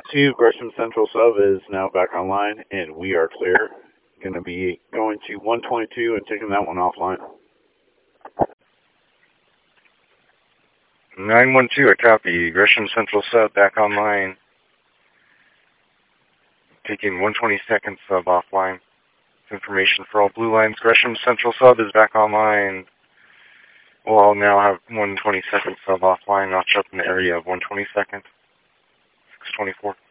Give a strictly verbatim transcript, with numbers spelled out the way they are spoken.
two, Gresham Central Sub is now back online, and we are clear. Going to be going to one twenty-two and taking that one offline. nine one two, I copy. Gresham Central Sub back online. Taking one twenty-second sub offline. Information for all blue lines. Gresham Central Sub is back online. We'll all now have one twenty-second sub offline, notch up in the area of one twenty-second. six twenty-four.